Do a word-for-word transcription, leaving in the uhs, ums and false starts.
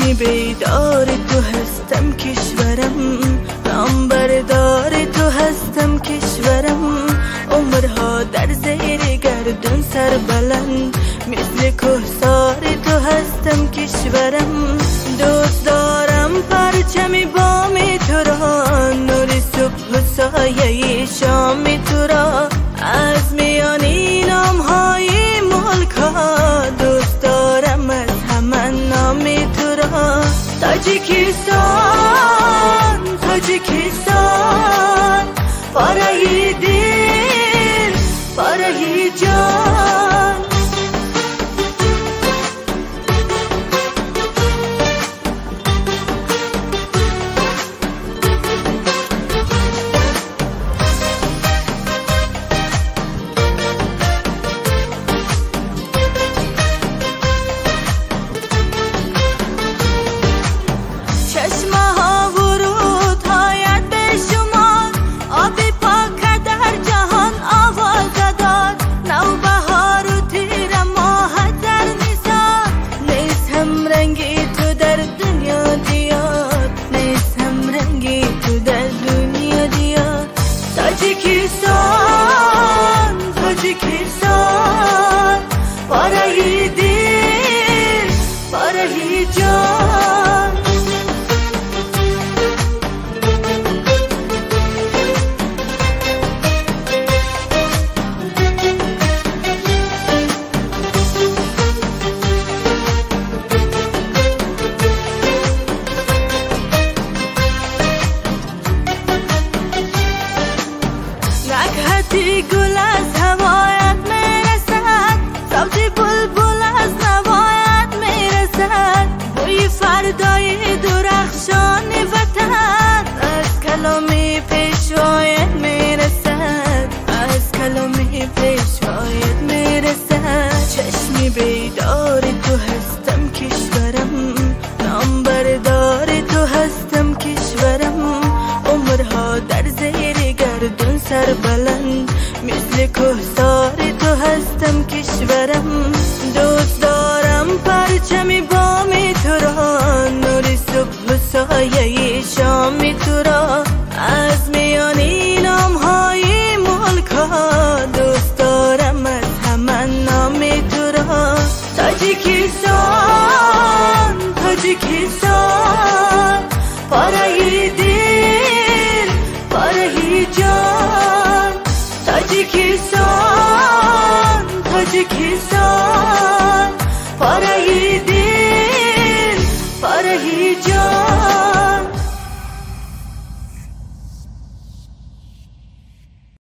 چشمی بیدار تو هستم کشورم، نام بردار تو هستم کشورم. عمرها در زیر گردون سر بلند، مثل کوهسار تو هستم کشورم. دوست دارم پرچمی بامی تو را، نور صبح و سایه شام تو را. از میان این نامهای ملک ها دوست دارم از همه نام تو را. تاجیکستان تاجیکستان، پاره دل پاره جان. چشمه ها ورود هایت به شما، آبی پاک در جهان آواز داد. نوبهار و تیر ماه در نثار، نیست هم رنگی تو در دنیا دیار، نیست هم رنگی تو در دنیا دیار. تاجیکستان تاجیکستان، پاره دل پاره جان. نکهتی گل از هوایت میرسد، صوتی بلبل از نوایت میرسد. بوی فردای درخشان وطن از کلام پیشوایت میرسد، از کلام پیشوایت میرسد. چشمی بیدار تو هستم کشورم، نام بردار تو هستم کشورم. عمرها در زیر گردون سر بلند، مثل کوهسار تو هستم کشورم. دوست دارم پرچمی بامی تو را، نور صبح و سایه شام تو را.